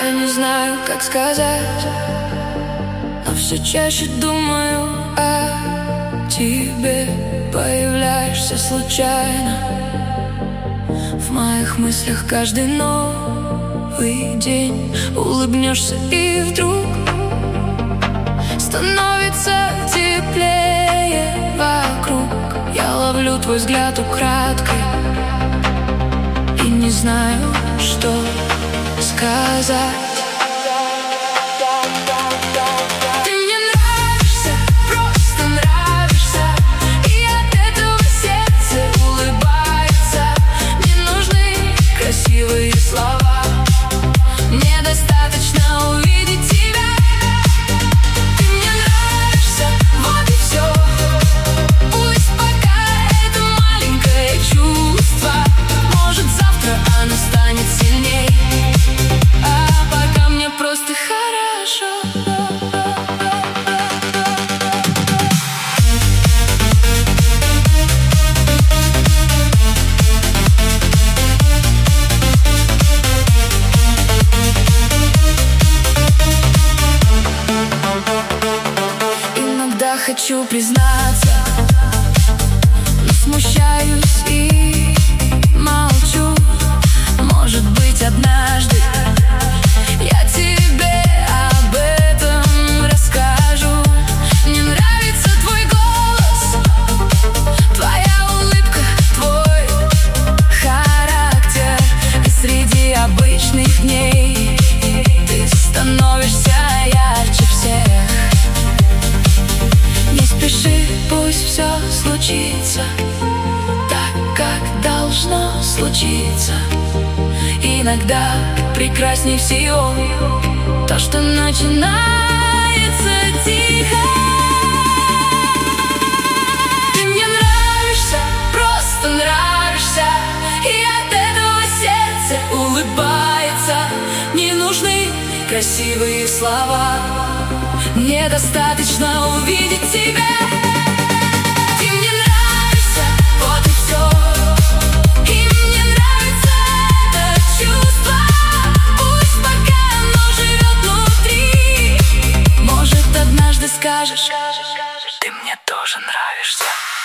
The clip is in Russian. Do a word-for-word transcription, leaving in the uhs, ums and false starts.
Я не знаю, как сказать, но все чаще думаю о тебе. Появляешься случайно в моих мыслях каждый новый день. Улыбнешься и вдруг становится теплее вокруг. Я ловлю твой взгляд украдкой и не знаю, что сказать. Хочу признаться, но смущаюсь и молчу. Может быть, однажды я тебе об этом расскажу. Мне нравится твой голос, твоя улыбка, твой характер. И среди обычных дней ты становишься ярче всех. Не спеши, пусть все случится так, как должно случиться. Иногда прекрасней всего то, что начинается тихо. Ты мне нравишься, просто нравишься, и от этого сердце улыбается. Не нужны красивые слова, недостаточно увидеть тебя. Ты мне нравишься, вот и все. И мне нравится это чувство. Пусть пока оно живет внутри. Может, однажды скажешь: ты мне тоже нравишься.